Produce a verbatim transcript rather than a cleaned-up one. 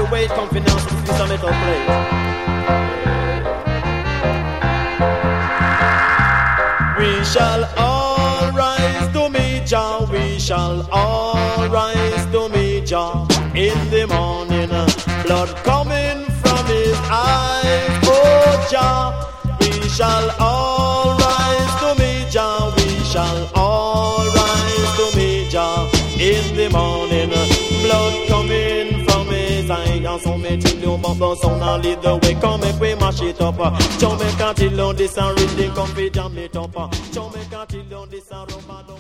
way it come finance, this a metal plate. We shall all rise to meet Jah. We shall all rise to meet Jah in the morning. Blood coming from his eyes, oh Jah. We shall all rise to meet Jah. We shall all rise to meet Jah in the morning. Blood coming from his eyes. And so me till you bump the sound and lead the way. Come make we mash it up. Jamaica till on this and rhythm come fi jam it up. Jamaica till on this and rubber.